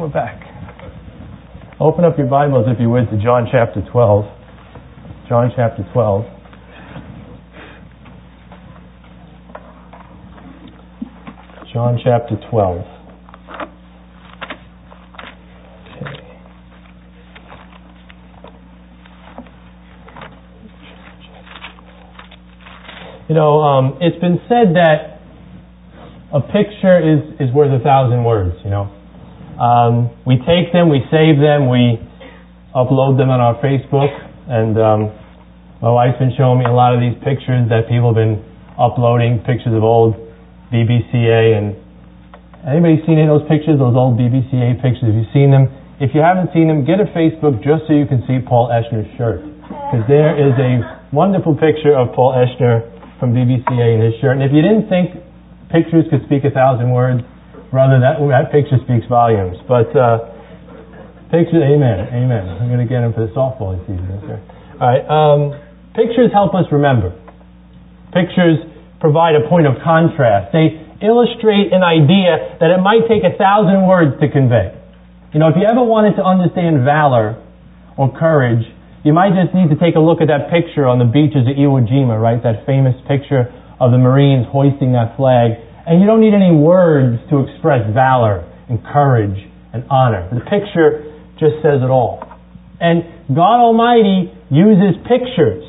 we're back. Open up your Bibles, if you would, to John chapter 12. John chapter 12. John chapter 12. Okay. It's been said that a picture is worth 1,000 words, We take them, we save them, we upload them on our Facebook, and my wife's been showing me a lot of these pictures that people have been uploading, pictures of old BBCA, and anybody seen any of those pictures, those old BBCA pictures? Have you seen them? If you haven't seen them, get a Facebook just so you can see Paul Eschner's shirt, because there is a wonderful picture of Paul Eschner from BBCA in his shirt. And if you didn't think pictures could speak 1,000 words, brother, that picture speaks volumes. But pictures, amen. I'm going to get him for the softball season. Okay. All right. Pictures help us remember. Pictures provide a point of contrast. They illustrate an idea that it might take 1,000 words to convey. If you ever wanted to understand valor or courage, you might just need to take a look at that picture on the beaches of Iwo Jima, right? That famous picture of the Marines hoisting that flag. And you don't need any words to express valor and courage and honor. The picture just says it all. And God Almighty uses pictures.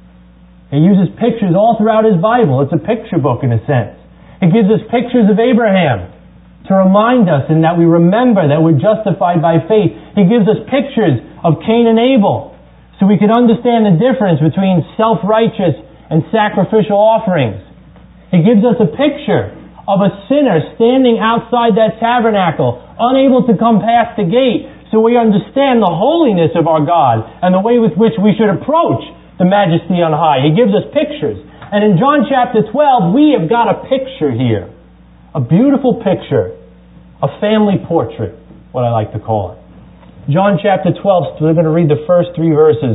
He uses pictures all throughout His Bible. It's a picture book in a sense. He gives us pictures of Abraham to remind us and that we remember that we're justified by faith. He gives us pictures of Cain and Abel so we can understand the difference between self-righteous and sacrificial offerings. He gives us a picture of a sinner standing outside that tabernacle, unable to come past the gate, so we understand the holiness of our God and the way with which we should approach the majesty on high. He gives us pictures. And in John chapter 12, we have got a picture here. A beautiful picture. A family portrait, what I like to call it. John chapter 12, we're going to read the first 3 verses.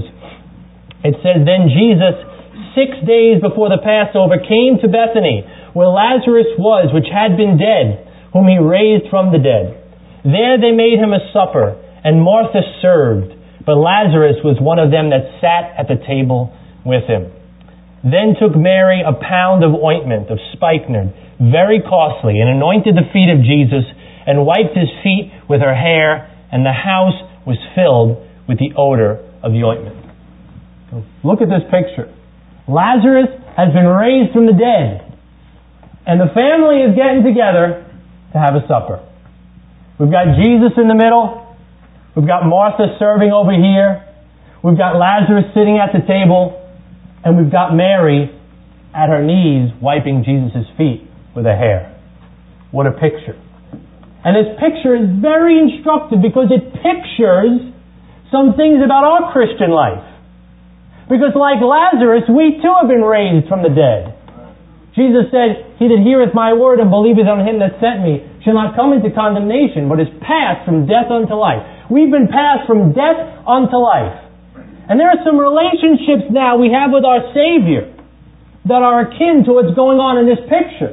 It says, Then Jesus, 6 days before the Passover, came to Bethany, where Lazarus was, which had been dead, whom He raised from the dead. There they made Him a supper, and Martha served, but Lazarus was one of them that sat at the table with Him. Then took Mary a pound of ointment of spikenard, very costly, and anointed the feet of Jesus, and wiped His feet with her hair, and the house was filled with the odor of the ointment. So look at this picture. Lazarus has been raised from the dead, and the family is getting together to have a supper. We've got Jesus in the middle. We've got Martha serving over here. We've got Lazarus sitting at the table. And we've got Mary at her knees wiping Jesus' feet with her hair. What a picture. And this picture is very instructive because it pictures some things about our Christian life. Because like Lazarus, we too have been raised from the dead. Jesus said, He that heareth my word and believeth on Him that sent me shall not come into condemnation, but is passed from death unto life. We've been passed from death unto life. And there are some relationships now we have with our Savior that are akin to what's going on in this picture.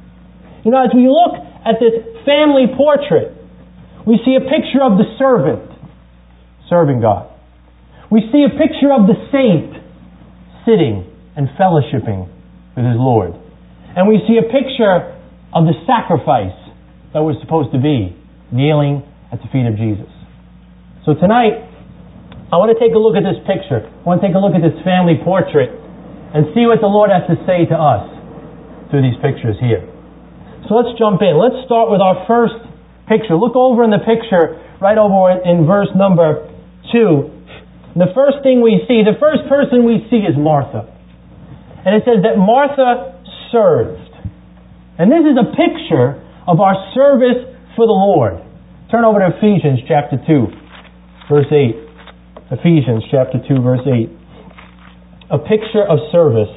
As we look at this family portrait, we see a picture of the servant serving God. We see a picture of the saint sitting and fellowshipping with his Lord. And we see a picture of the sacrifice that we're supposed to be, kneeling at the feet of Jesus. So tonight, I want to take a look at this picture. I want to take a look at this family portrait and see what the Lord has to say to us through these pictures here. So let's jump in. Let's start with our first picture. Look over in the picture, right over in verse number 2. The first thing we see, the first person we see is Martha. And it says that Martha served. And this is a picture of our service for the Lord. Turn over to Ephesians chapter 2, verse 8. Ephesians chapter 2, verse 8. A picture of service.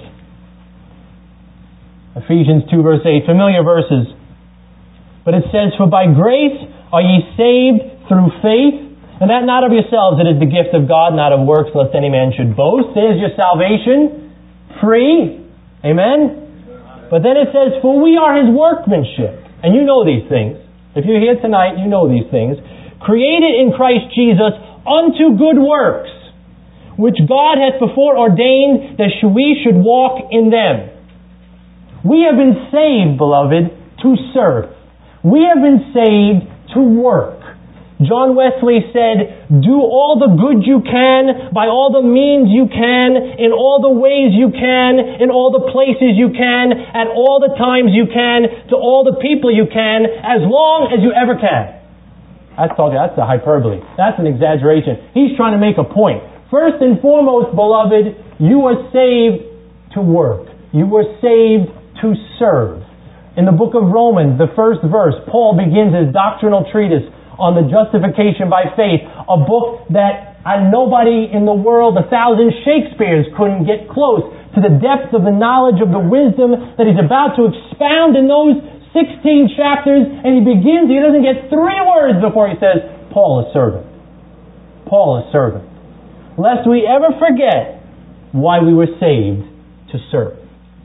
Ephesians 2, verse 8. Familiar verses. But it says, For by grace are ye saved through faith, and that not of yourselves, it is the gift of God, not of works, lest any man should boast. There's your salvation. Free. Amen? But then it says, For we are His workmanship. And you know these things. If you're here tonight, you know these things. created in Christ Jesus unto good works, which God hath before ordained that we should walk in them. We have been saved, beloved, to serve. We have been saved to work. John Wesley said, do all the good you can, by all the means you can, in all the ways you can, in all the places you can, at all the times you can, to all the people you can, as long as you ever can. That's a hyperbole. That's an exaggeration. He's trying to make a point. First and foremost, beloved, you are saved to work. You were saved to serve. In the book of Romans, the first verse, Paul begins his doctrinal treatise on the justification by faith, a book that nobody in the world, 1,000 Shakespeares couldn't get close to the depth of the knowledge of the wisdom that he's about to expound in those 16 chapters, and he doesn't get 3 words before he says, Paul is servant. Paul is servant. Lest we ever forget why we were saved to serve.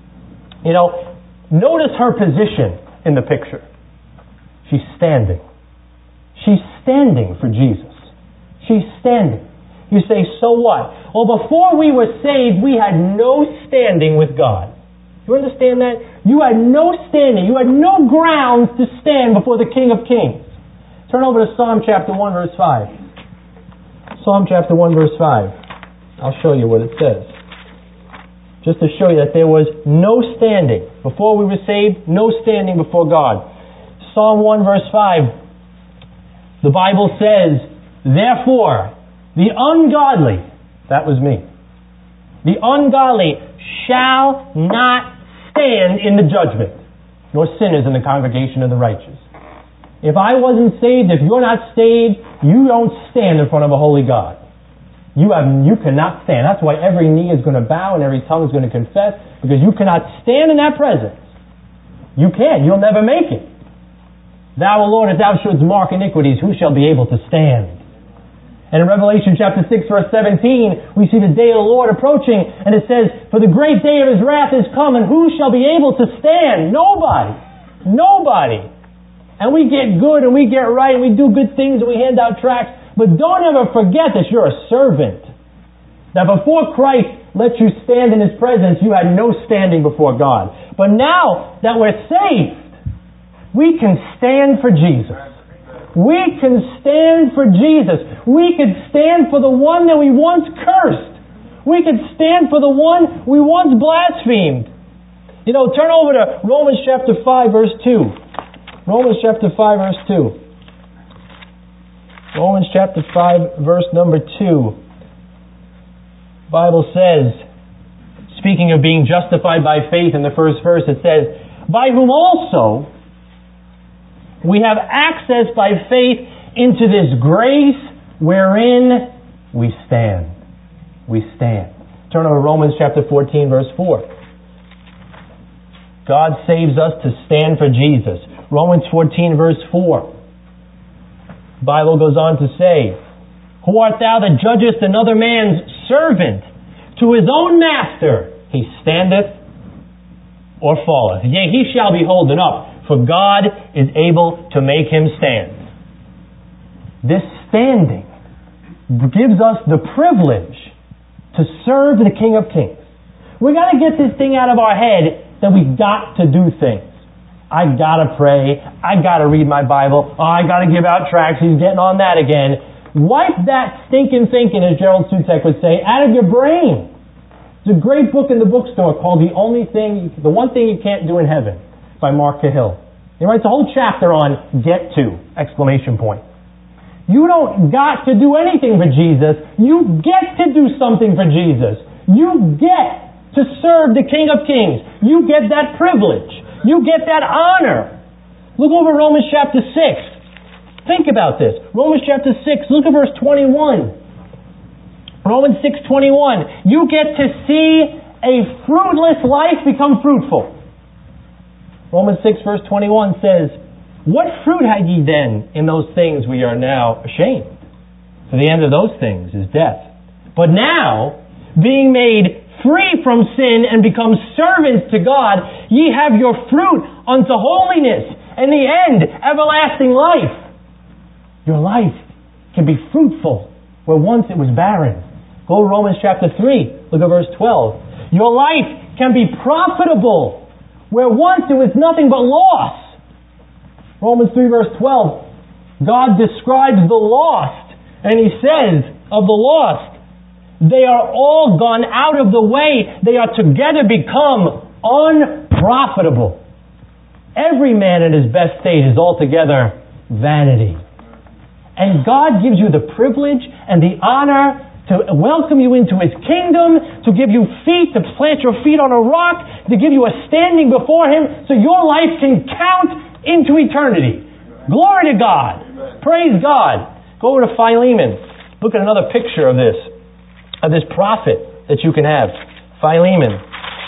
Notice her position in the picture. She's standing. She's standing for Jesus. She's standing. You say, so what? Well, before we were saved, we had no standing with God. You understand that? You had no standing. You had no grounds to stand before the King of Kings. Turn over to Psalm chapter 1, verse 5. Psalm chapter 1, verse 5. I'll show you what it says. Just to show you that there was no standing. Before we were saved, no standing before God. Psalm 1, verse 5. The Bible says, therefore, the ungodly, that was me, the ungodly shall not stand in the judgment, nor sinners in the congregation of the righteous. If I wasn't saved, if you're not saved, you don't stand in front of a holy God. You cannot stand. That's why every knee is going to bow and every tongue is going to confess, because you cannot stand in that presence. You can't. You'll never make it. Thou, O Lord, if thou shouldst mark iniquities, who shall be able to stand? And in Revelation chapter 6, verse 17, we see the day of the Lord approaching, and it says, for the great day of His wrath is come, and who shall be able to stand? Nobody. Nobody. And we get good, and we get right, and we do good things, and we hand out tracts, but don't ever forget that you're a servant. That before Christ let you stand in His presence, you had no standing before God. But now that we're saved, we can stand for Jesus. We can stand for Jesus. We can stand for the one that we once cursed. We can stand for the one we once blasphemed. Turn over to Romans chapter 5, verse 2. Romans chapter 5, verse 2. Romans chapter 5, verse number 2. The Bible says, speaking of being justified by faith in the first verse, it says, by whom also we have access by faith into this grace wherein we stand. We stand. Turn over to Romans chapter 14, verse 4. God saves us to stand for Jesus. Romans 14, verse 4. The Bible goes on to say, who art thou that judgest another man's servant? To his own master he standeth or falleth. Yea, he shall be holden up. For God is able to make him stand. This standing gives us the privilege to serve the King of Kings. We got to get this thing out of our head that we got to do things. I got to pray. I got to read my Bible. Oh, I got to give out tracts. He's getting on that again. Wipe that stinking thinking, as Gerald Sutek would say, out of your brain. There's a great book in the bookstore called The One Thing You Can't Do in Heaven, by Mark Cahill. He writes a whole chapter on get to, exclamation point. You don't got to do anything for Jesus. You get to do something for Jesus. You get to serve the King of Kings. You get that privilege. You get that honor. Look over Romans chapter 6. Think about this. Romans chapter 6, look at verse 21. Romans 6:21. You get to see a fruitless life become fruitful. Romans 6 verse 21 says, what fruit had ye then in those things we are now ashamed? For the end of those things is death. But now, being made free from sin and become servants to God, ye have your fruit unto holiness, and the end, everlasting life. Your life can be fruitful where once it was barren. Go to Romans chapter 3. Look at verse 12. Your life can be profitable where once it was nothing but loss. Romans 3 verse 12. God describes the lost, and He says of the lost, they are all gone out of the way. They are together become unprofitable. Every man in his best state is altogether vanity. And God gives you the privilege and the honor to welcome you into His kingdom, to give you feet, to plant your feet on a rock, to give you a standing before Him so your life can count into eternity. Glory to God. Praise God. Go over to Philemon. Look at another picture of this prophet that you can have. Philemon.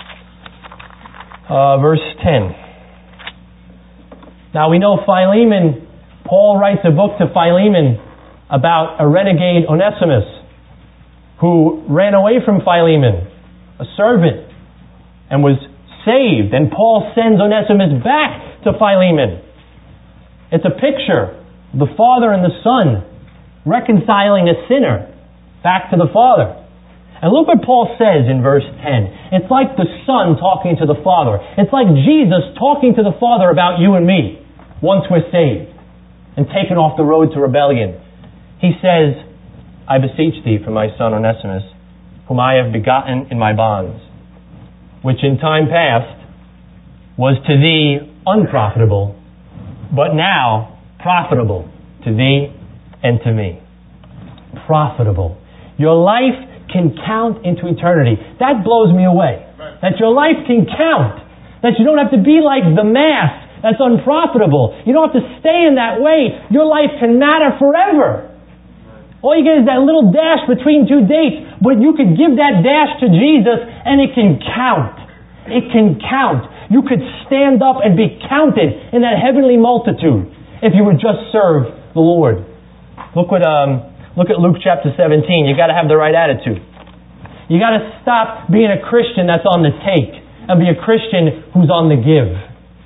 Verse 10. Now we know Philemon, Paul writes a book to Philemon about a renegade Onesimus who ran away from Philemon, a servant, and was saved. And Paul sends Onesimus back to Philemon. It's a picture of the Father and the Son reconciling a sinner back to the Father. And look what Paul says in verse 10. It's like the Son talking to the Father. It's like Jesus talking to the Father about you and me once we're saved and taken off the road to rebellion. He says, I beseech thee for my son Onesimus, whom I have begotten in my bonds, which in time past was to thee unprofitable, but now profitable to thee and to me. Profitable. Your life can count into eternity. That blows me away. That your life can count. That you don't have to be like the mass that's unprofitable. You don't have to stay in that way. Your life can matter forever. All you get is that little dash between two dates, but you could give that dash to Jesus and it can count. It can count. You could stand up and be counted in that heavenly multitude if you would just serve the Lord. Look at Luke chapter 17. You got to have the right attitude. You got to stop being a Christian that's on the take and be a Christian who's on the give.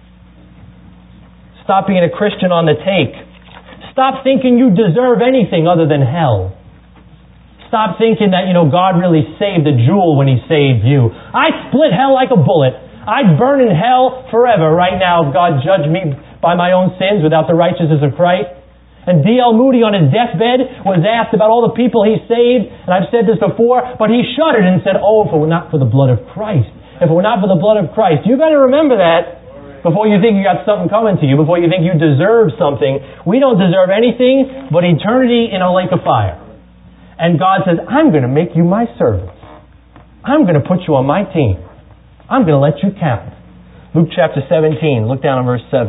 Stop being a Christian on the take. Stop thinking you deserve anything other than hell. Stop thinking that, God really saved a jewel when He saved you. I split hell like a bullet. I'd burn in hell forever right now if God judged me by my own sins without the righteousness of Christ. And D.L. Moody on his deathbed was asked about all the people he saved, and I've said this before, but he shuddered and said, if it were not for the blood of Christ. If it were not for the blood of Christ. You better remember that before you think you got something coming to you, before you think you deserve something. We don't deserve anything but eternity in a lake of fire. And God says, I'm going to make you my servants. I'm going to put you on my team. I'm going to let you count. Luke chapter 17, look down on verse 7.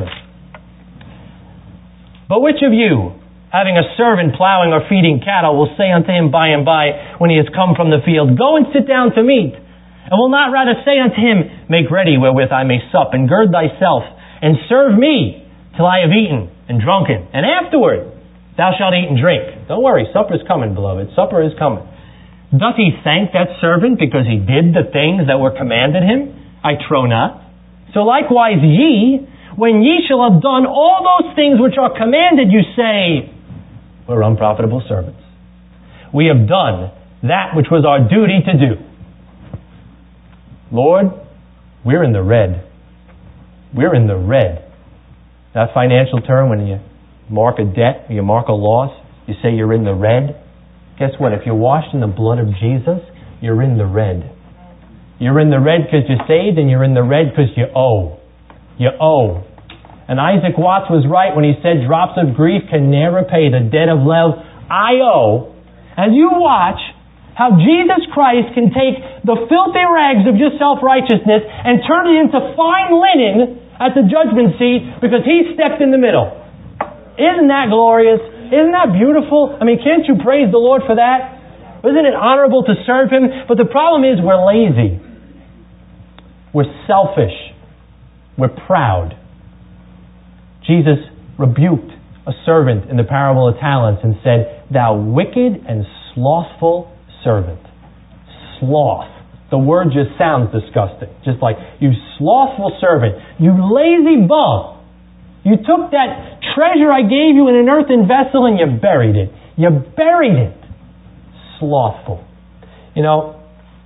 But which of you, having a servant plowing or feeding cattle, will say unto him by and by, when he has come from the field, go and sit down to meat? And will not rather say unto him, make ready wherewith I may sup, and gird thyself, and serve me till I have eaten and drunken, and afterward thou shalt eat and drink. Don't worry, supper's coming, beloved. Supper is coming. Doth he thank that servant because he did the things that were commanded him? I trow not. So likewise ye, when ye shall have done all those things which are commanded, you say, we're unprofitable servants. We have done that which was our duty to do. Lord, we're in the red. We're in the red. That financial term, when you mark a debt, you mark a loss, you say you're in the red. Guess what? If you're washed in the blood of Jesus, you're in the red. You're in the red because you're saved, and you're in the red because you owe. You owe. And Isaac Watts was right when he said, drops of grief can ne'er repay the debt of love I owe. As you watch how Jesus Christ can take the filthy rags of your self-righteousness and turn it into fine linen at the judgment seat because He stepped in the middle. Isn't that glorious? Isn't that beautiful? I mean, can't you praise the Lord for that? Isn't it honorable to serve Him? But the problem is we're lazy. We're selfish. We're proud. Jesus rebuked a servant in the parable of talents and said, thou wicked and slothful servant. Sloth. The word just sounds disgusting. Just like, you slothful servant. You lazy bum. You took that treasure I gave you in an earthen vessel and you buried it. You buried it. Slothful. You know,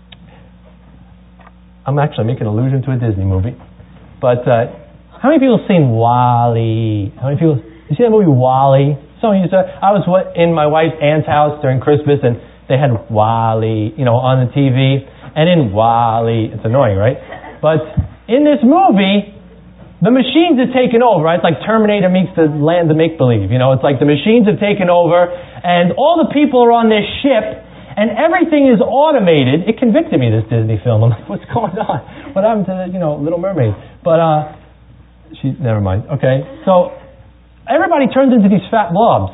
I'm actually making an allusion to a Disney movie. But how many people have seen WALL-E? How many people? You see that movie WALL-E? Some of you said. I was in my wife's aunt's house during Christmas, and they had WALL-E, on the TV. And in WALL-E, it's annoying, right? But in this movie, the machines have taken over, right? It's like Terminator meets the land of make-believe. It's like the machines have taken over, and all the people are on this ship, and everything is automated. It convicted me, this Disney film. I'm like, what's going on? What happened to, Little Mermaid? But, never mind. Okay. So, everybody turns into these fat blobs.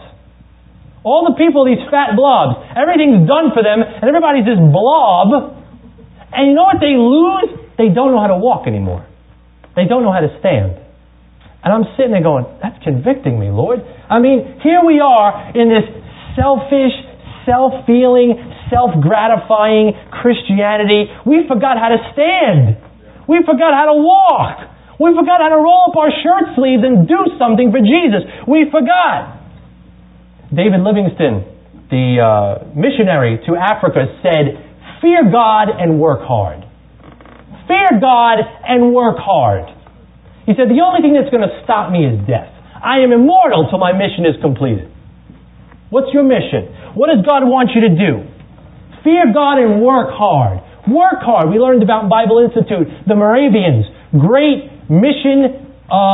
All the people, these fat blobs. Everything's done for them, and everybody's this blob. And you know what they lose? They don't know how to walk anymore. They don't know how to stand. And I'm sitting there going, that's convicting me, Lord. I mean, here we are in this selfish, self-feeling, self-gratifying Christianity. We forgot how to stand. We forgot how to walk. We forgot how to roll up our shirt sleeves and do something for Jesus. We forgot. David Livingstone, the missionary to Africa, said, fear God and work hard. Fear God and work hard. He said, the only thing that's going to stop me is death. I am immortal till my mission is completed. What's your mission? What does God want you to do? Fear God and work hard. Work hard. We learned about in Bible Institute, the Moravians. Great mission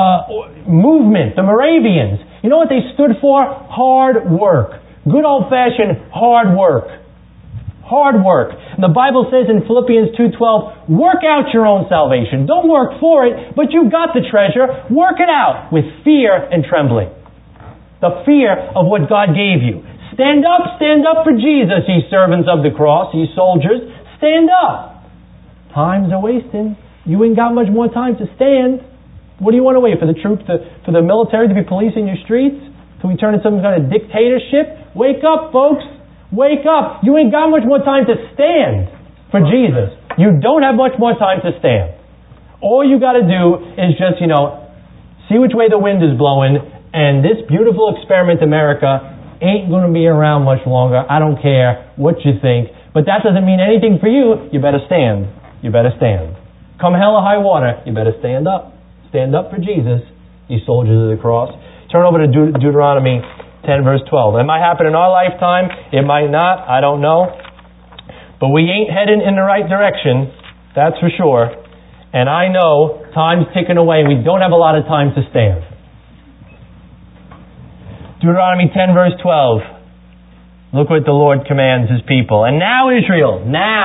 movement. The Moravians. You know what they stood for? Hard work. Good old-fashioned hard work. Hard work. And the Bible says in Philippians 2:12, work out your own salvation. Don't work for it, but you've got the treasure. Work it out with fear and trembling. The fear of what God gave you. Stand up for Jesus, ye servants of the cross, ye soldiers. Stand up. Times are wasting. You ain't got much more time to stand. What do you want to wait for the troops, for the military to be policing your streets? Till we turn into some kind of dictatorship? Wake up, folks. Wake up. You ain't got much more time to stand for Jesus. You don't have much more time to stand. All you got to do is just, see which way the wind is blowing, and this beautiful experiment America ain't going to be around much longer. I don't care what you think. But that doesn't mean anything for you. You better stand. You better stand. Come hell or high water, you better stand up. Stand up for Jesus, you soldiers of the cross. Turn over to Deuteronomy 10 verse 12. It might happen in our lifetime. It might not. I don't know. But we ain't heading in the right direction. That's for sure. And I know time's ticking away. We don't have a lot of time to stand. Deuteronomy 10 verse 12. Look what the Lord commands His people. And now Israel.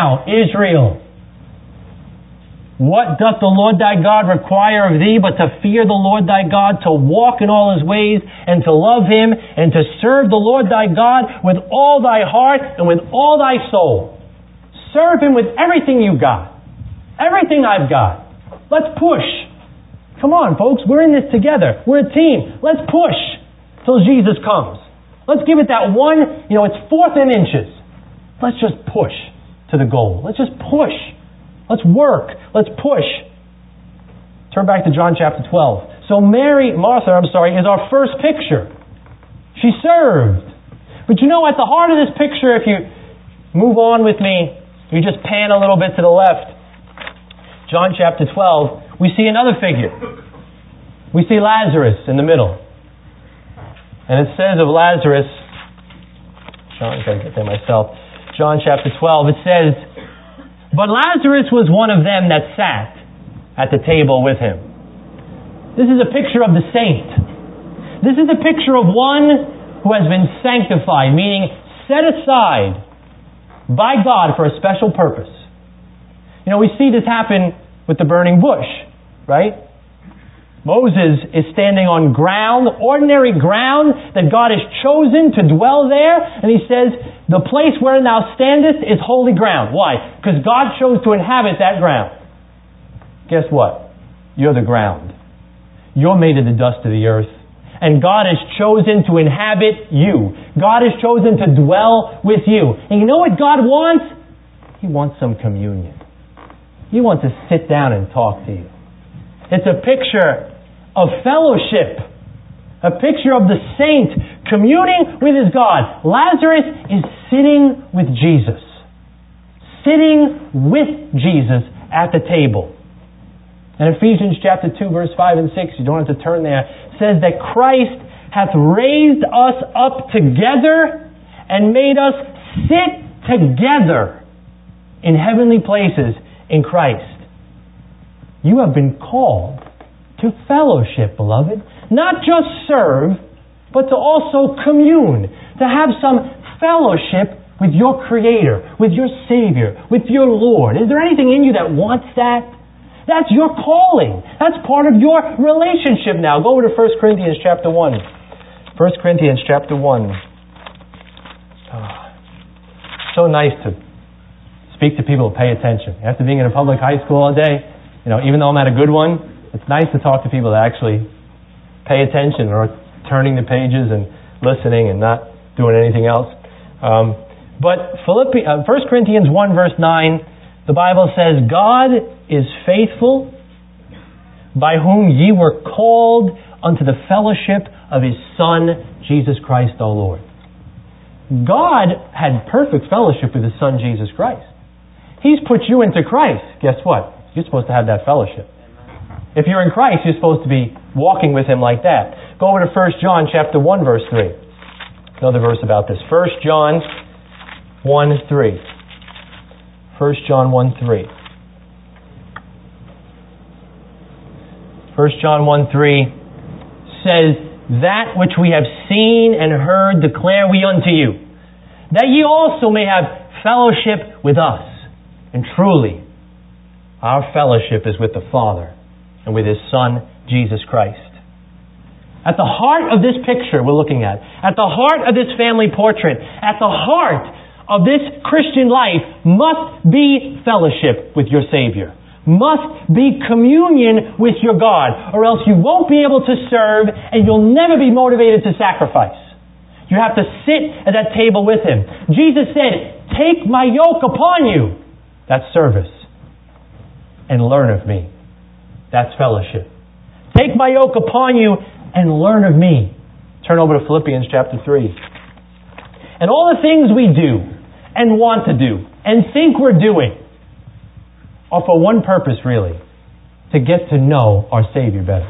What doth the Lord thy God require of thee but to fear the Lord thy God, to walk in all His ways, and to love Him, and to serve the Lord thy God with all thy heart and with all thy soul. Serve Him with everything you got. Everything I've got. Let's push. Come on, folks. We're in this together. We're a team. Let's push till Jesus comes. Let's give it that one, it's fourth in inches. Let's just push to the goal. Let's just push. Let's work. Let's push. Turn back to John chapter 12. So Martha, is our first picture. She served. But at the heart of this picture, if you move on with me, you just pan a little bit to the left. John chapter 12, we see another figure. We see Lazarus in the middle. And it says of Lazarus, John chapter 12, it says, but Lazarus was one of them that sat at the table with him. This is a picture of the saint. This is a picture of one who has been sanctified, meaning set aside by God for a special purpose. We see this happen with the burning bush, right? Moses is standing on ground, ordinary ground that God has chosen to dwell there. And he says, the place where thou standest is holy ground. Why? Because God chose to inhabit that ground. Guess what? You're the ground. You're made of the dust of the earth. And God has chosen to inhabit you. God has chosen to dwell with you. And you know what God wants? He wants some communion. He wants to sit down and talk to you. It's a picture of fellowship. A picture of the saint communing with his God. Lazarus is sitting with Jesus. Sitting with Jesus at the table. And Ephesians chapter 2, verse 5 and 6, you don't have to turn there, says that Christ hath raised us up together and made us sit together in heavenly places in Christ. You have been called to fellowship, beloved. Not just serve, but to also commune. To have some fellowship with your Creator, with your Savior, with your Lord. Is there anything in you that wants that? That's your calling. That's part of your relationship now. Go over to 1 Corinthians chapter 1. 1 Corinthians chapter 1. So nice to speak to people who pay attention. After being in a public high school all day, even though I'm at a good one, it's nice to talk to people that actually pay attention or turning the pages and listening and not doing anything else. But 1 Corinthians 1 verse 9, the Bible says, God is faithful, by whom ye were called unto the fellowship of His Son, Jesus Christ our Lord. God had perfect fellowship with His Son, Jesus Christ. He's put you into Christ. Guess what? You're supposed to have that fellowship. If you're in Christ, you're supposed to be walking with Him like that. Go over to 1 John chapter 1 verse 3. Another verse about this. 1 John 1 3. 1 John 1 3. 1 John 1 3 says, that which we have seen and heard declare we unto you, that ye also may have fellowship with us. And truly, our fellowship is with the Father and with His Son, Jesus Christ. At the heart of this picture we're looking at the heart of this family portrait, at the heart of this Christian life must be fellowship with your Savior. Must be communion with your God, or else you won't be able to serve and you'll never be motivated to sacrifice. You have to sit at that table with Him. Jesus said, take my yoke upon you. That's service. And learn of me. That's fellowship. Take my yoke upon you and learn of me. Turn over to Philippians chapter 3. And all the things we do and want to do and think we're doing are for one purpose, really. To get to know our Savior better.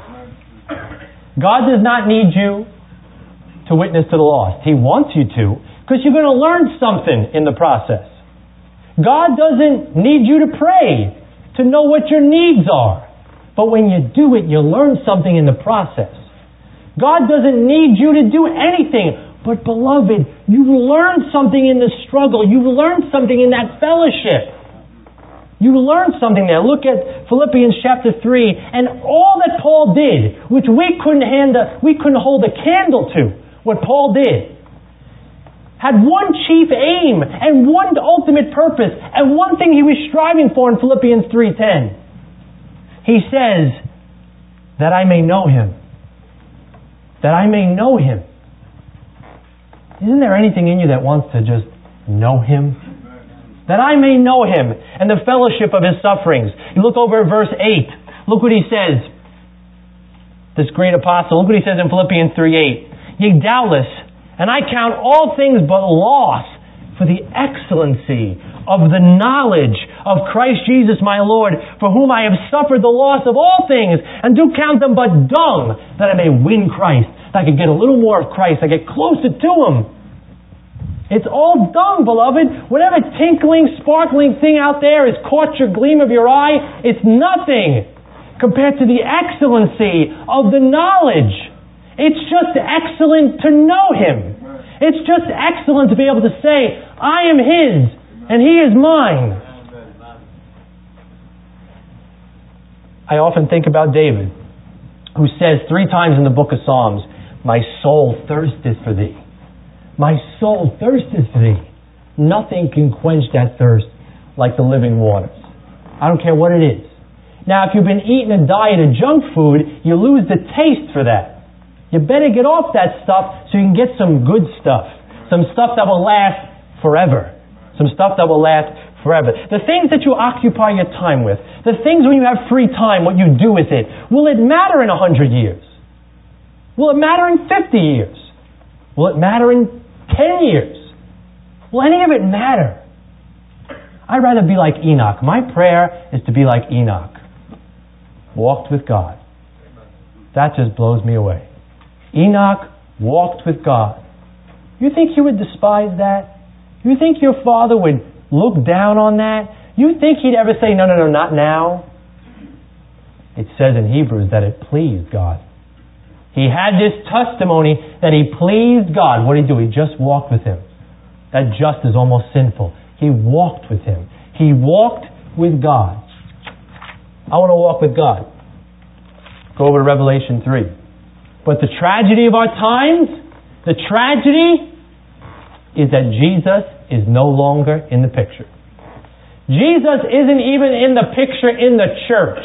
God does not need you to witness to the lost. He wants you to, because you're going to learn something in the process. God doesn't need you to pray to know what your needs are. But when you do it, you learn something in the process. God doesn't need you to do anything. But beloved, you've learned something in the struggle. You've learned something in that fellowship. You learned something there. Look at Philippians chapter 3. And all that Paul did, which we couldn't hold a candle to, what Paul did, had one chief aim and one ultimate purpose and one thing he was striving for in Philippians 3:10. He says, that I may know Him. That I may know Him. Isn't there anything in you that wants to just know Him? That I may know Him and the fellowship of His sufferings. You look over at verse 8. Look what he says. This great apostle. Look what he says in Philippians 3:8. Yea, doubtless, and I count all things but loss for the excellency of the knowledge of Christ Jesus my Lord, for whom I have suffered the loss of all things, and do count them but dung, that I may win Christ. That I could get a little more of Christ. I get closer to Him. It's all dung, beloved. Whatever tinkling, sparkling thing out there has caught your gleam of your eye. It's nothing compared to the excellency of the knowledge. It's just excellent to know Him. It's just excellent to be able to say, I am His and He is mine. I often think about David, who says 3 times in the book of Psalms, my soul thirsteth for Thee. My soul thirsteth for Thee. Nothing can quench that thirst like the living waters. I don't care what it is. Now, if you've been eating a diet of junk food, you lose the taste for that. You better get off that stuff so you can get some good stuff. Some stuff that will last forever. Some stuff that will last forever. The things that you occupy your time with, the things when you have free time, what you do with it, will it matter in 100 years? Will it matter in 50 years? Will it matter in 10 years? Will any of it matter? I'd rather be like Enoch. My prayer is to be like Enoch. Walked with God. That just blows me away. Enoch walked with God. You think he would despise that? You think your Father would look down on that? You think he'd ever say, no, not now? It says in Hebrews that it pleased God. He had this testimony that he pleased God. What did he do? He just walked with him. That just is almost sinful. He walked with him. He walked with God. I want to walk with God. Go over to Revelation 3. But the tragedy of our times, the tragedy is that Jesus is no longer in the picture. Jesus isn't even in the picture in the church.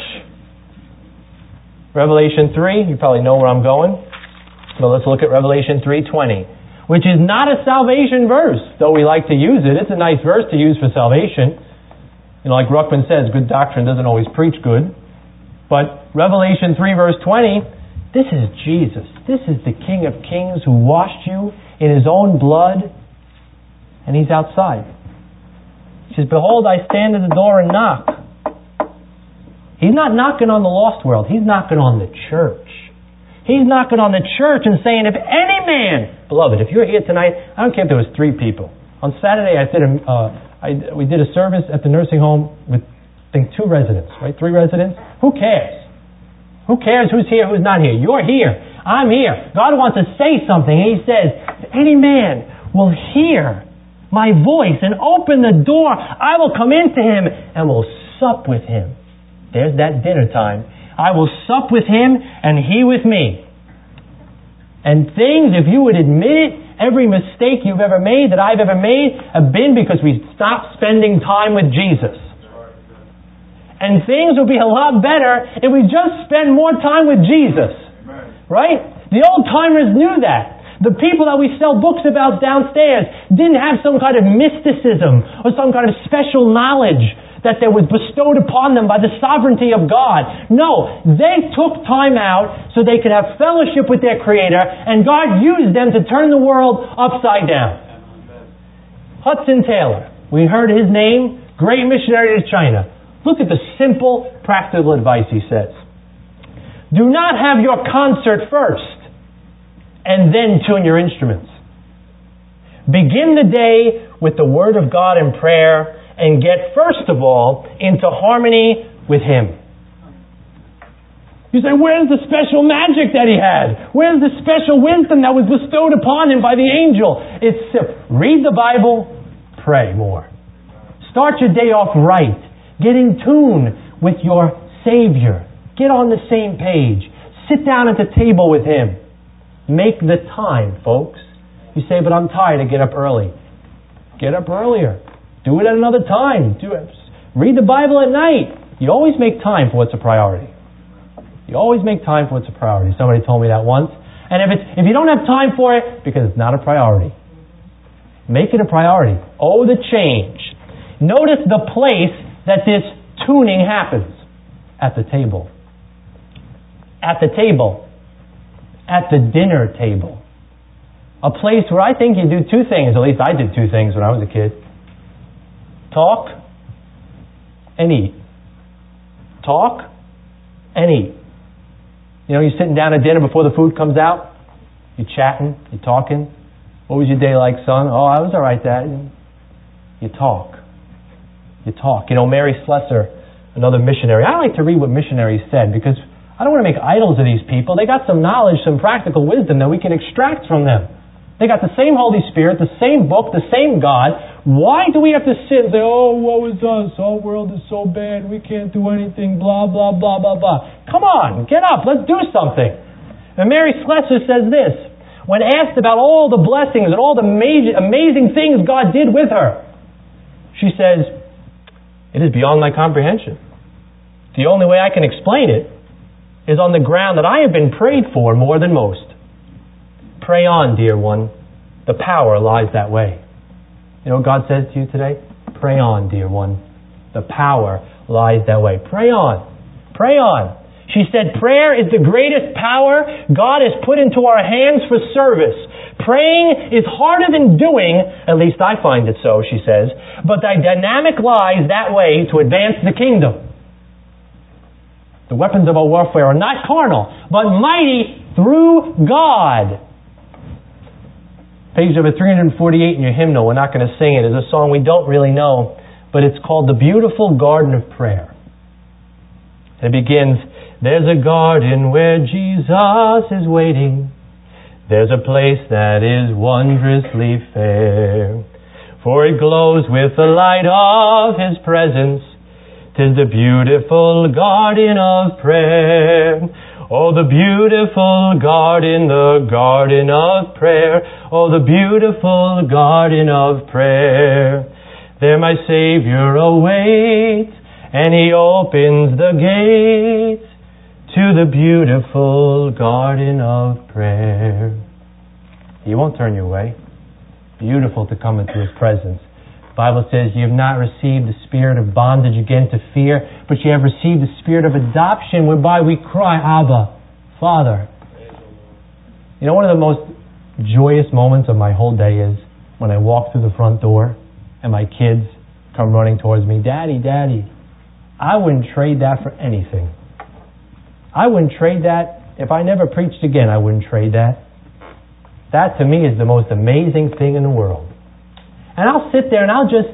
Revelation 3, you probably know where I'm going. So let's look at Revelation 3:20, which is not a salvation verse, though we like to use it. It's a nice verse to use for salvation. Like Ruckman says, good doctrine doesn't always preach good. But Revelation 3 verse 20, this is Jesus. This is the King of Kings who washed you in His own blood, and He's outside. He says, behold, I stand at the door and knock. He's not knocking on the lost world. He's knocking on the church. He's knocking on the church and saying, if any man, beloved, if you're here tonight, I don't care if there was 3 people. On Saturday, we did a service at the nursing home with, I think, 2 residents, right? 3 residents. Who cares? Who cares who's here, who's not here? You're here. I'm here. God wants to say something. He says, if any man will hear my voice and open the door, I will come into him and will sup with him. There's that dinner time. I will sup with him and he with me. And things, if you would admit it, every mistake you've ever made, that I've ever made, have been because we stopped spending time with Jesus. And things will be a lot better if we just spend more time with Jesus. Right? The old timers knew that. The people that we sell books about downstairs didn't have some kind of mysticism or some kind of special knowledge that there was bestowed upon them by the sovereignty of God. No, they took time out so they could have fellowship with their Creator, and God used them to turn the world upside down. Hudson Taylor, we heard his name, great missionary to China. Look at the simple, practical advice he says. Do not have your concert first, and then tune your instruments. Begin the day with the Word of God and prayer, and get, first of all, into harmony with Him. You say, where's the special magic that he had? Where's the special wisdom that was bestowed upon him by the angel? It's read the Bible, pray more. Start your day off right. Get in tune with your Savior. Get on the same page. Sit down at the table with Him. Make the time, folks. You say, but I'm tired, I get up early. Get up earlier. Do it at another time. Read the Bible at night. You always make time for what's a priority. You always make time for what's a priority. Somebody told me that once. And if you don't have time for it, because it's not a priority. Make it a priority. Oh, the change. Notice the place that this tuning happens. At the table. At the table. At the dinner table. A place where I think you do 2 things. At least I did 2 things when I was a kid. Talk and eat. Talk and eat. You're sitting down at dinner before the food comes out. You're chatting. You're talking. What was your day like, son? Oh, I was all right, Dad. You talk. You talk. Mary Slessor, another missionary. I like to read what missionaries said because I don't want to make idols of these people. They got some knowledge, some practical wisdom that we can extract from them. They got the same Holy Spirit, the same book, the same God. Why do we have to sit and say, oh, woe is us, our world is so bad, we can't do anything, blah, blah, blah, blah, blah. Come on, get up, let's do something. And Mary Slessor says this, when asked about all the blessings and all the amazing things God did with her, she says, it is beyond my comprehension. The only way I can explain it is on the ground that I have been prayed for more than most. Pray on, dear one. The power lies that way. You know what God says to you today? Pray on, dear one. The power lies that way. Pray on. Pray on. She said, prayer is the greatest power God has put into our hands for service. Praying is harder than doing, at least I find it so, she says, but the dynamic lies that way to advance the kingdom. The weapons of our warfare are not carnal, but mighty through God. Page number 348 in your hymnal, we're not going to sing it. It's a song we don't really know, but it's called The Beautiful Garden of Prayer. It begins, there's a garden where Jesus is waiting. There's a place that is wondrously fair. For it glows with the light of His presence. 'Tis the beautiful garden of prayer. Oh, the beautiful garden, the garden of prayer. Oh, the beautiful garden of prayer. There my Savior awaits, and He opens the gates to the beautiful garden of prayer. He won't turn you away. Beautiful to come into His presence. The Bible says you have not received the spirit of bondage again to fear, but you have received the spirit of adoption whereby we cry, Abba, Father. You know, one of the most joyous moments of my whole day is when I walk through the front door and my kids come running towards me, Daddy, Daddy. I wouldn't trade that for anything. I wouldn't trade that. If I never preached again, I wouldn't trade that. That to me is the most amazing thing in the world. And I'll sit there and I'll just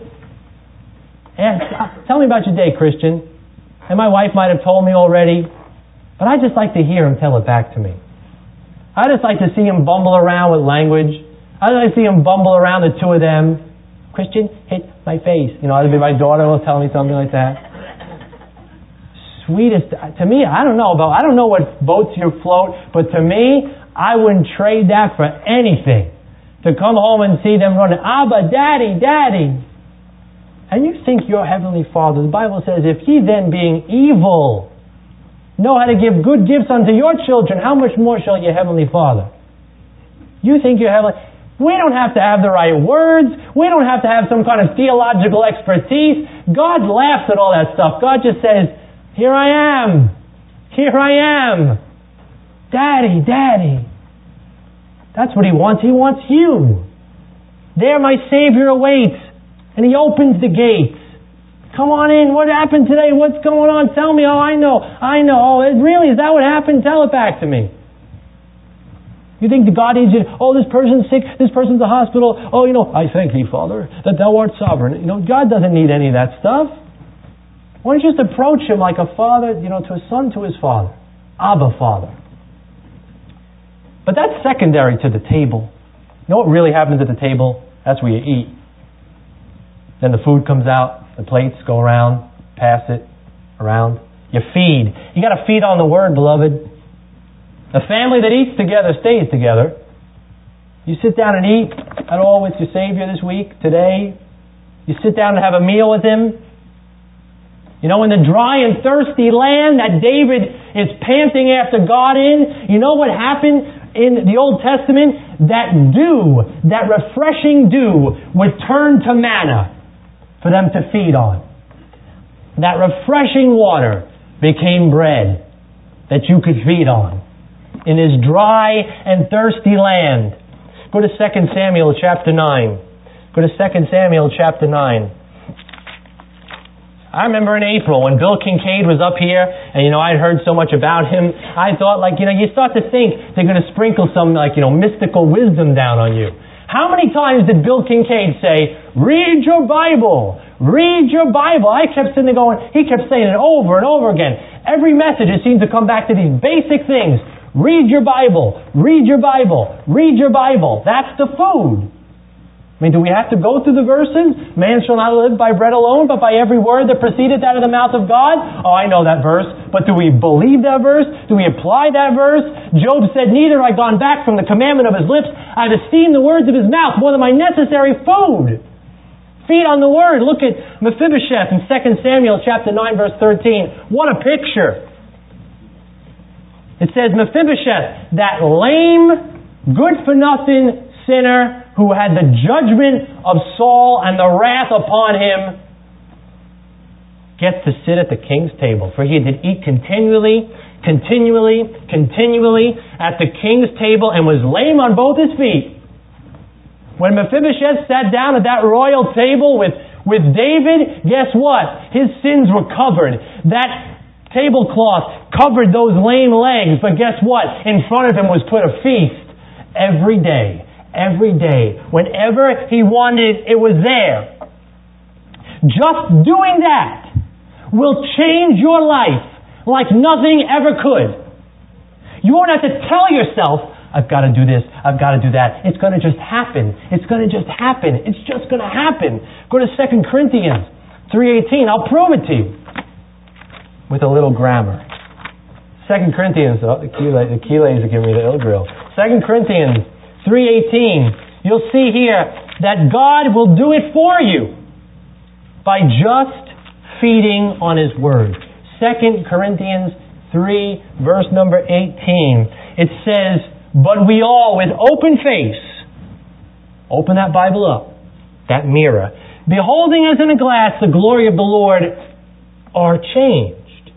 ask, tell me about your day, Christian. And my wife might have told me already, but I just like to hear him tell it back to me. I just like to see him bumble around with language. I like to see him bumble around, the two of them. Christian, hit my face. You know, it'll be my daughter will tell me something like that. Sweetest, to me, I don't know what boats you float, but to me, I wouldn't trade that for anything. To come home and see them running, Abba, Daddy, Daddy. And you think your Heavenly Father, the Bible says, if ye then being evil know how to give good gifts unto your children, how much more shall your Heavenly Father? You think your Heavenly... We don't have to have the right words. We don't have to have some kind of theological expertise. God laughs at all that stuff. God just says, here I am. Here I am. Daddy, Daddy. That's what He wants. He wants you. There my Savior awaits. And He opens the gates. Come on in. What happened today? What's going on? Tell me. Oh, I know. Oh, really? Is that what happened? Tell it back to me. You think God needs you? Oh, this person's sick. This person's in the hospital. Oh, I thank Thee, Father, that Thou art sovereign. God doesn't need any of that stuff. Why don't you just approach Him like a father, to a son to his father? Abba, Father. But that's secondary to the table. You know what really happens at the table? That's where you eat. Then the food comes out, the plates go around, pass it around. You feed. You got to feed on the Word, beloved. A family that eats together stays together. You sit down and eat at all with your Savior this week, today. You sit down and have a meal with Him. In the dry and thirsty land that David is panting after God in, you know what happened? In the Old Testament, that dew, that refreshing dew, would turn to manna for them to feed on. That refreshing water became bread that you could feed on in this dry and thirsty land. Go to 2 Samuel chapter 9. Go to 2 Samuel chapter 9. I remember in April when Bill Kincaid was up here and, I'd heard so much about him. I thought you start to think they're going to sprinkle some mystical wisdom down on you. How many times did Bill Kincaid say, read your Bible, read your Bible? I kept sitting there going, he kept saying it over and over again. Every message it seemed to come back to these basic things. Read your Bible, read your Bible, read your Bible. That's the food. Do we have to go through the verses? Man shall not live by bread alone, but by every word that proceedeth out of the mouth of God. Oh, I know that verse. But do we believe that verse? Do we apply that verse? Job said, neither have I gone back from the commandment of His lips. I have esteemed the words of His mouth more than my necessary food. Feed on the Word. Look at Mephibosheth in 2 Samuel chapter 9, verse 13. What a picture. It says, Mephibosheth, that lame, good-for-nothing sinner who had the judgment of Saul and the wrath upon him, gets to sit at the king's table. For he did eat continually continually at the king's table and was lame on both his feet. When Mephibosheth sat down at that royal table with David, guess what? His sins were covered. That tablecloth covered those lame legs, but guess what? In front of him was put a feast every day. Every day. Whenever he wanted, it was there. Just doing that will change your life like nothing ever could. You won't have to tell yourself, I've got to do this, I've got to do that. It's going to just happen. It's going to just happen. It's just going to happen. Go to 2 Corinthians 3:18. I'll prove it to you with a little grammar. 2 Corinthians, the Keelays are giving me the ill drill. 2 Corinthians 3:18. You'll see here that God will do it for you by just feeding on His Word. 2 Corinthians 3, verse number 18. It says, but we all, with open face, open that Bible up, that mirror, beholding as in a glass the glory of the Lord, are changed.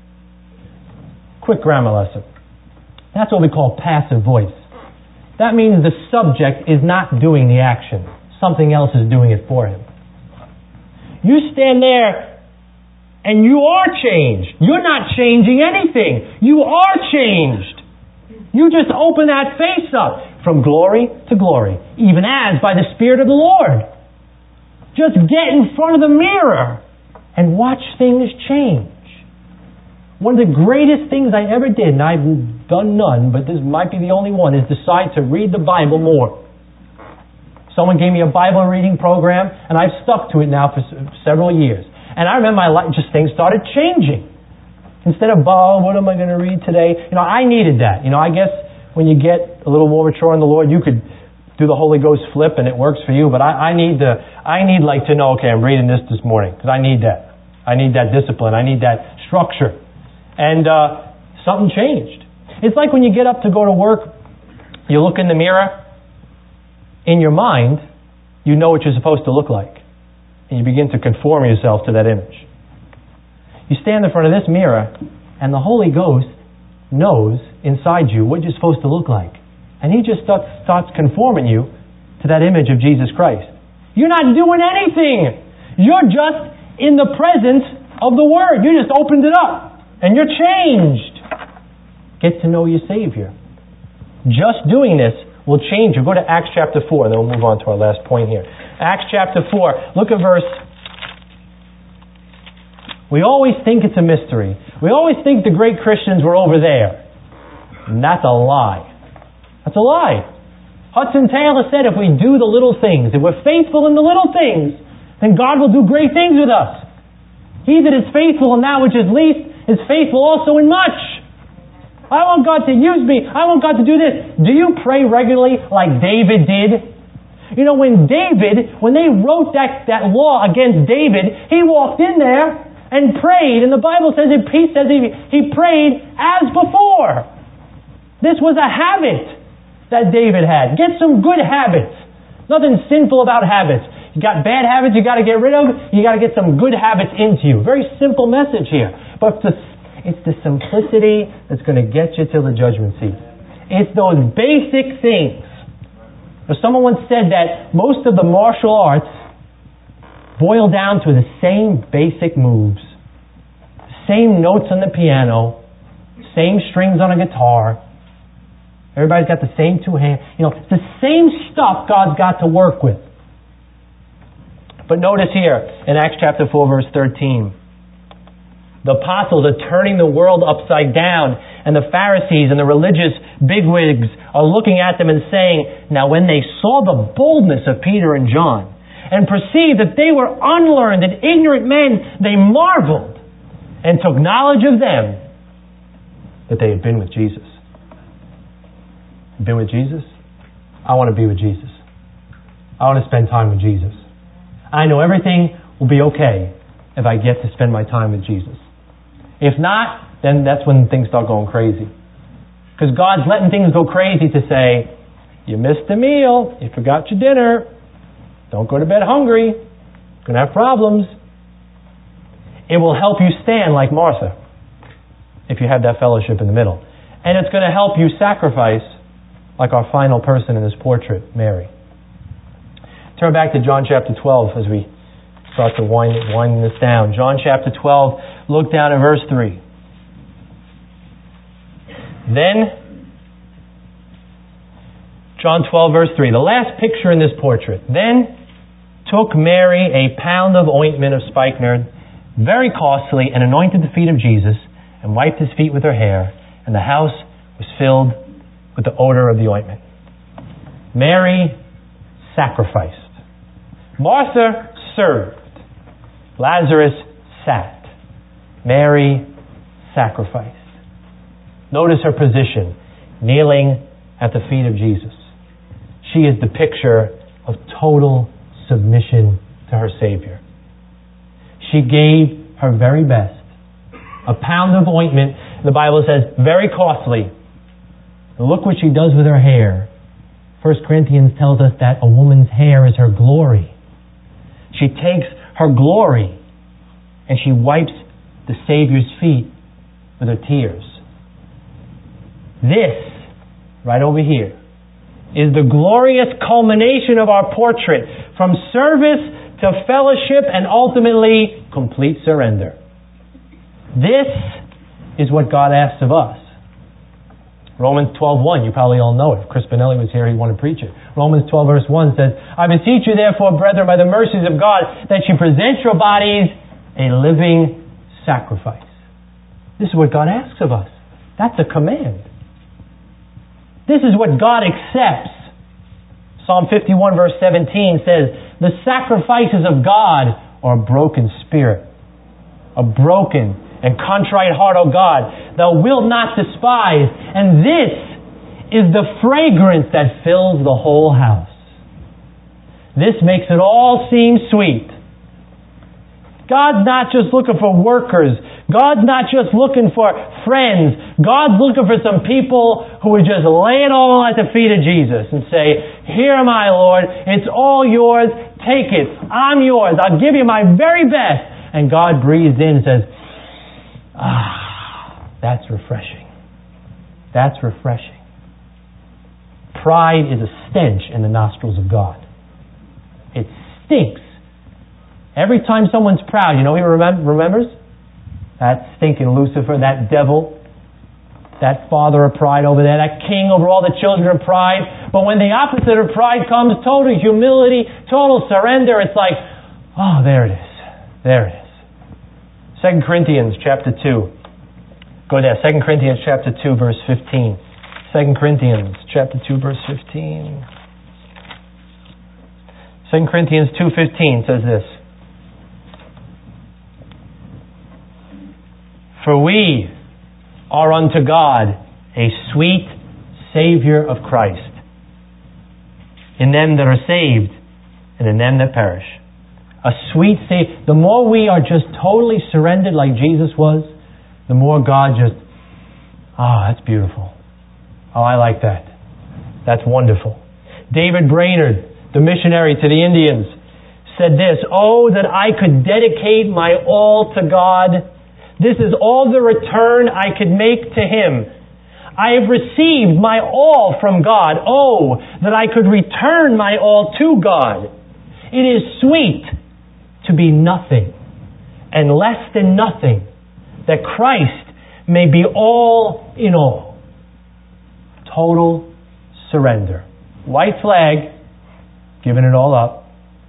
Quick grammar lesson. That's what we call passive voice. That means the subject is not doing the action. Something else is doing it for him. You stand there and you are changed. You're not changing anything. You are changed. You just open that face up from glory to glory, even as by the Spirit of the Lord. Just get in front of the mirror and watch things change. One of the greatest things I ever did, and I've done none, but this might be the only one, is decide to read the Bible more. Someone gave me a Bible reading program, and I've stuck to it now for several years. And I remember my life, just things started changing. Instead of, what am I going to read today? I needed that. I guess when you get a little more mature in the Lord, you could do the Holy Ghost flip and it works for you. But I need to know, okay, I'm reading this morning because I need that. I need that discipline. I need that structure. And something changed. It's like when you get up to go to work, you look in the mirror. In your mind, you know what you're supposed to look like. And you begin to conform yourself to that image. You stand in front of this mirror, and the Holy Ghost knows inside you what you're supposed to look like. And He just starts conforming you to that image of Jesus Christ. You're not doing anything. You're just in the presence of the Word. You just opened it up, and you're changed. Get to know your Savior. Just doing this will change you. Go to Acts chapter 4, and then we'll move on to our last point here. Acts chapter 4. Look at verse. We always think it's a mystery. We always think the great Christians were over there. And that's a lie. That's a lie. Hudson Taylor said if we do the little things, if we're faithful in the little things, then God will do great things with us. He that is faithful in that which is least is faithful also in much. I want God to use me. I want God to do this. Do you pray regularly like David did? When they wrote that law against David, he walked in there and prayed, and the Bible says he prayed as before. This was a habit that David had. Get some good habits. Nothing sinful about habits. You got bad habits you got to get rid of. You got to get some good habits into you. Very simple message here. But it's the simplicity that's going to get you to the judgment seat. It's those basic things. Someone once said that most of the martial arts boil down to the same basic moves. Same notes on the piano. Same strings on a guitar. Everybody's got the same two hands. It's the same stuff God's got to work with. But notice here in Acts chapter 4 verse 13. The apostles are turning the world upside down, and the Pharisees and the religious bigwigs are looking at them and saying, now when they saw the boldness of Peter and John and perceived that they were unlearned and ignorant men, they marveled and took knowledge of them that they had been with Jesus. Been with Jesus? I want to be with Jesus. I want to spend time with Jesus. I know everything will be okay if I get to spend my time with Jesus. If not, then that's when things start going crazy. Because God's letting things go crazy to say, you missed a meal, you forgot your dinner, don't go to bed hungry, you're going to have problems. It will help you stand like Martha. if you have that fellowship in the middle. And it's going to help you sacrifice, like our final person in this portrait, Mary. Turn back to John chapter 12 as we start to wind this down. John chapter 12, look down at verse 3. Then, John 12 verse 3, the last picture in this portrait. Then took Mary a pound of ointment of spikenard, very costly, and anointed the feet of Jesus, and wiped his feet with her hair, and the house was filled with the odor of the ointment. Mary sacrificed. Martha served. Lazarus sat. Mary sacrificed. Notice her position, kneeling at the feet of Jesus. She is the picture of total submission to her Savior. She gave her very best. A pound of ointment, the Bible says, very costly. And look what she does with her hair. 1 Corinthians tells us that a woman's hair is her glory. She takes her glory and she wipes the Savior's feet with her tears. This, right over here, is the glorious culmination of our portrait, from service to fellowship and ultimately complete surrender. This is what God asks of us. Romans 12:1, you probably all know it. If Chris Benelli was here, he'd want to preach it. Romans 12 verse 1 says, I beseech you therefore, brethren, by the mercies of God, that you present your bodies a living sacrifice. This is what God asks of us. That's a command. This is what God accepts. Psalm 51 verse 17 says, the sacrifices of God are a broken spirit, a broken and contrite heart, O God, thou wilt not despise. And this is the fragrance that fills the whole house. This makes it all seem sweet. God's not just looking for workers. God's not just looking for friends. God's looking for some people who would just lay it all at the feet of Jesus and say, here am I, Lord. It's all yours. Take it. I'm yours. I'll give you my very best. And God breathes in and says, that's refreshing. That's refreshing. Pride is a stench in the nostrils of God. It stinks. Every time someone's proud, you know he remembers? That stinking Lucifer, that devil, that father of pride over there, that king over all the children of pride. But when the opposite of pride comes, total humility, total surrender, it's like, oh, there it is. There it is. 2 Corinthians chapter 2. Go there. 2 Corinthians chapter 2 verse 15. 2 Corinthians chapter 2 verse 15. 2 Corinthians 2:15 says this. For we are unto God a sweet Savior of Christ, in them that are saved and in them that perish. A sweet Savior. The more we are just totally surrendered like Jesus was, the more God just, that's beautiful. Oh, I like that. That's wonderful. David Brainerd, the missionary to the Indians, said this, oh, that I could dedicate my all to God. This is all the return I could make to Him. I have received my all from God. Oh, that I could return my all to God. It is sweet to be nothing and less than nothing, that Christ may be all in all. Total surrender. White flag, giving it all up.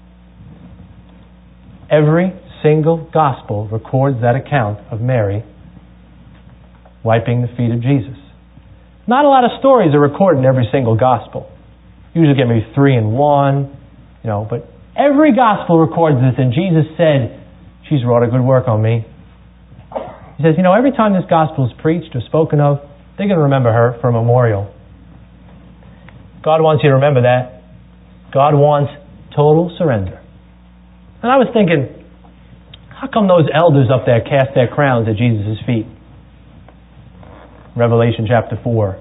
Every single gospel records that account of Mary wiping the feet of Jesus. Not a lot of stories are recorded in every single gospel. Usually get maybe 3 in 1, but every gospel records this, and Jesus said, she's wrought a good work on me. He says, every time this gospel is preached or spoken of, they're going to remember her for a memorial. God wants you to remember that. God wants total surrender. And I was thinking, how come those elders up there cast their crowns at Jesus' feet? Revelation chapter 4.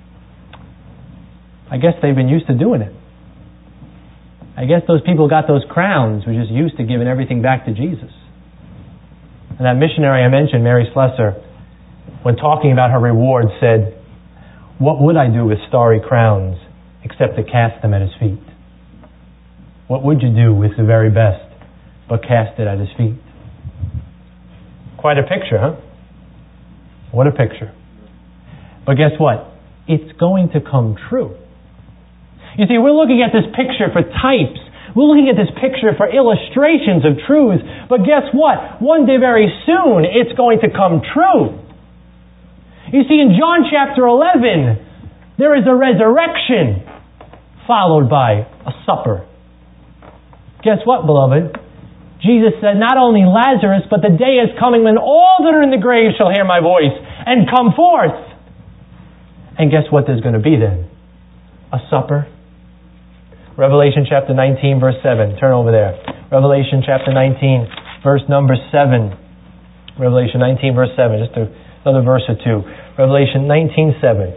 I guess they've been used to doing it. I guess those people got those crowns were just used to giving everything back to Jesus. And that missionary I mentioned, Mary Slessor, when talking about her reward, said, "What would I do with starry crowns except to cast them at His feet?" What would you do with the very best but cast it at His feet? Quite a picture, huh? What a picture. But guess what? It's going to come true. You see, we're looking at this picture for types. We're looking at this picture for illustrations of truths. But guess what? One day very soon, it's going to come true. You see, in John chapter 11, there is a resurrection followed by a supper. Guess what, beloved? Jesus said, not only Lazarus, but the day is coming when all that are in the grave shall hear my voice and come forth. And guess what there's going to be then? A supper. Revelation chapter 19, verse 7. Turn over there. Revelation chapter 19, verse number 7. Revelation 19, verse 7. Just another verse or two. Revelation 19, 7.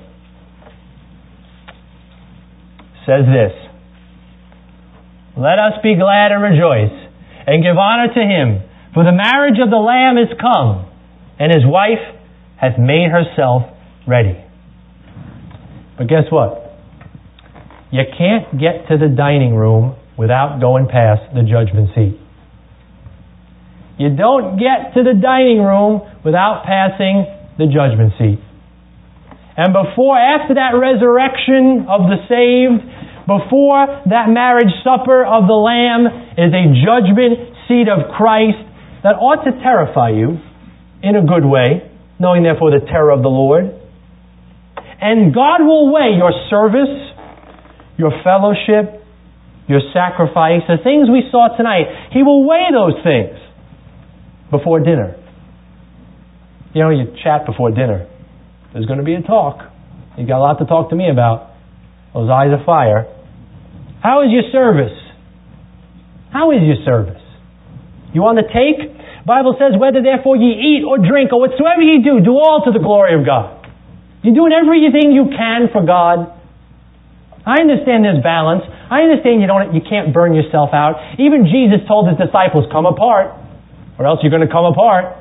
Says this. Let us be glad and rejoice and give honor to Him, for the marriage of the Lamb is come, and His wife hath made herself ready. But guess what? You can't get to the dining room without going past the judgment seat. You don't get to the dining room without passing the judgment seat. And after that resurrection of the saved, before that marriage supper of the Lamb, is a judgment seat of Christ that ought to terrify you in a good way, knowing therefore the terror of the Lord. And God will weigh your service, your fellowship, your sacrifice, the things we saw tonight. He will weigh those things before dinner. You know, you chat before dinner. There's going to be a talk. You got a lot to talk to me about. Those eyes of fire. How is your service? How is your service? You on the take? Bible says, whether therefore ye eat or drink or whatsoever ye do, do all to the glory of God. You're doing everything you can for God. I understand there's balance. I understand you can't burn yourself out. Even Jesus told His disciples, come apart, or else you're going to come apart.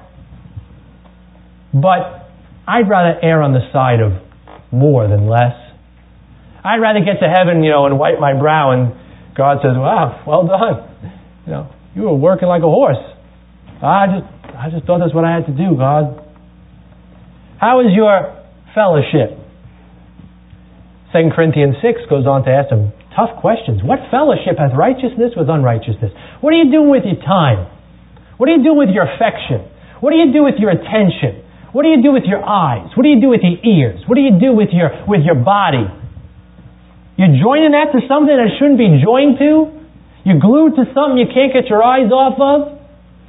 But I'd rather err on the side of more than less. I'd rather get to heaven, and wipe my brow, and God says, "Wow, well done. You were working like a horse. I just thought that's what I had to do, God." How is your fellowship? 2 Corinthians 6 goes on to ask some tough questions. What fellowship hath righteousness with unrighteousness? What are you doing with your time? What do you do with your affection? What do you do with your attention? What do you do with your eyes? What do you do with your ears? What do you do with your body? You're joining that to something that shouldn't be joined to? You're glued to something you can't get your eyes off of?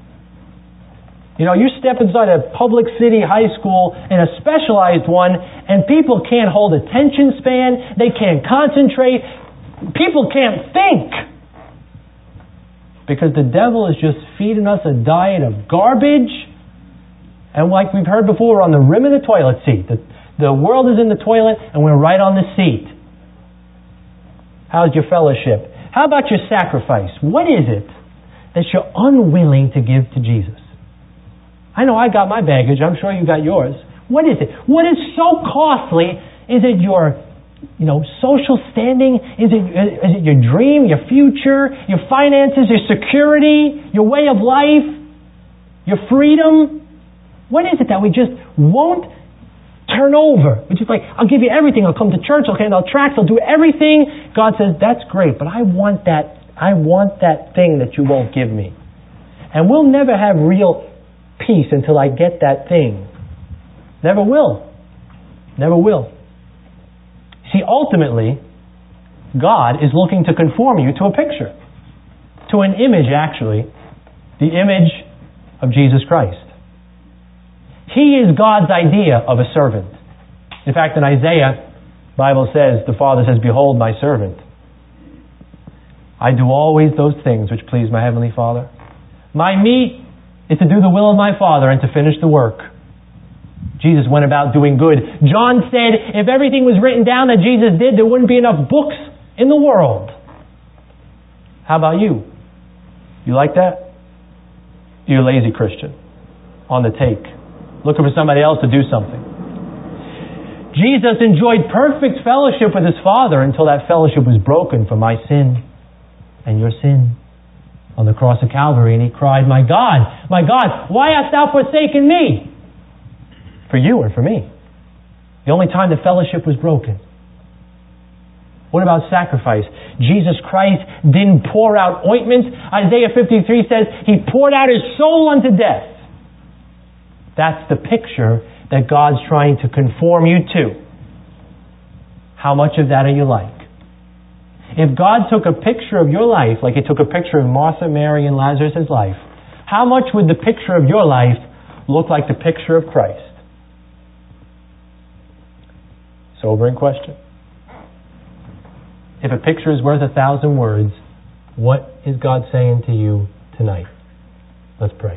You step inside a public city high school and a specialized one, and people can't hold attention span. They can't concentrate. People can't think. Because the devil is just feeding us a diet of garbage. And like we've heard before, we're on the rim of the toilet seat. The world is in the toilet, and we're right on the seat. How's your fellowship? How about your sacrifice? What is it that you're unwilling to give to Jesus? I know I got my baggage. I'm sure you got yours. What is it? What is so costly? Is it your, social standing? Is it your dream, your future, your finances, your security, your way of life, your freedom? What is it that we just won't turn over? We're just like, I'll give you everything. I'll come to church. I'll hand out tracts. I'll do everything. God says, that's great, but I want that thing that you won't give me. And we'll never have real peace until I get that thing. Never will. Never will. See, ultimately, God is looking to conform you to a picture. To an image, actually. The image of Jesus Christ. He is God's idea of a servant. In fact, in Isaiah, the Bible says, the Father says, "Behold my servant. I do always those things which please my Heavenly Father. My meat is to do the will of my Father and to finish the work." Jesus went about doing good. John said, if everything was written down that Jesus did, there wouldn't be enough books in the world. How about you? You like that? You're a lazy Christian. On the take. looking for somebody else to do something. Jesus enjoyed perfect fellowship with His Father until that fellowship was broken for my sin and your sin on the cross of Calvary. And He cried, my God, why hast thou forsaken me? For you or for me. The only time the fellowship was broken. What about sacrifice? Jesus Christ didn't pour out ointment. Isaiah 53 says He poured out His soul unto death. That's the picture that God's trying to conform you to. How much of that are you like? If God took a picture of your life, like He took a picture of Martha, Mary, and Lazarus' life, how much would the picture of your life look like the picture of Christ? Sobering question. If a picture is worth 1,000 words, what is God saying to you tonight? Let's pray.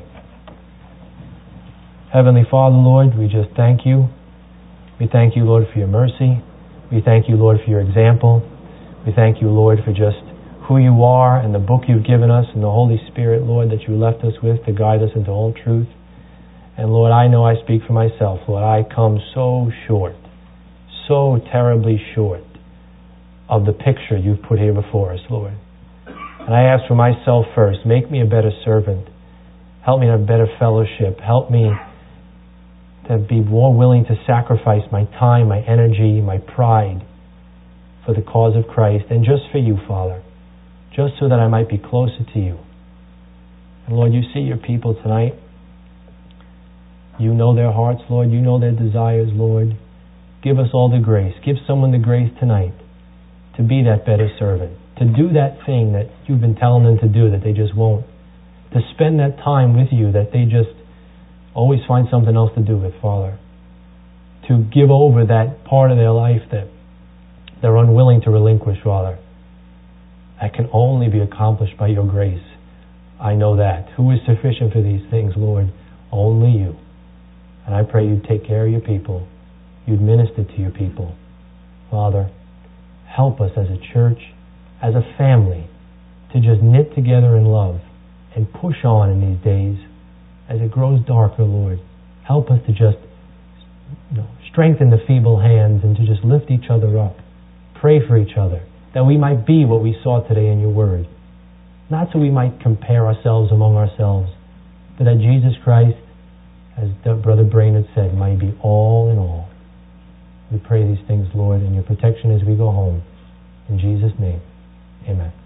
Heavenly Father, Lord, we just thank You. We thank You, Lord, for Your mercy. We thank You, Lord, for Your example. We thank You, Lord, for just who You are and the book You've given us and the Holy Spirit, Lord, that You left us with to guide us into all truth. And Lord, I know I speak for myself, Lord. I come so short, so terribly short of the picture You've put here before us, Lord. And I ask for myself first, make me a better servant. Help me to have better fellowship. Help me to be more willing to sacrifice my time, my energy, my pride for the cause of Christ and just for You, Father, just so that I might be closer to You. And Lord, You see Your people tonight. You know their hearts, Lord. You know their desires, Lord. Give us all the grace. Give someone the grace tonight to be that better servant, to do that thing that You've been telling them to do that they just won't, to spend that time with You that they just always find something else to do with, Father, to give over that part of their life that they're unwilling to relinquish, Father. That can only be accomplished by Your grace. I know that. Who is sufficient for these things, Lord? Only You. And I pray You'd take care of Your people. You'd minister to Your people. Father, help us as a church, as a family, to just knit together in love and push on in these days as it grows darker, Lord. Help us to just strengthen the feeble hands and to just lift each other up. Pray for each other, that we might be what we saw today in Your Word. Not so we might compare ourselves among ourselves, but that Jesus Christ, as Brother Brainerd said, might be all in all. We pray these things, Lord, in Your protection as we go home. In Jesus' name, amen.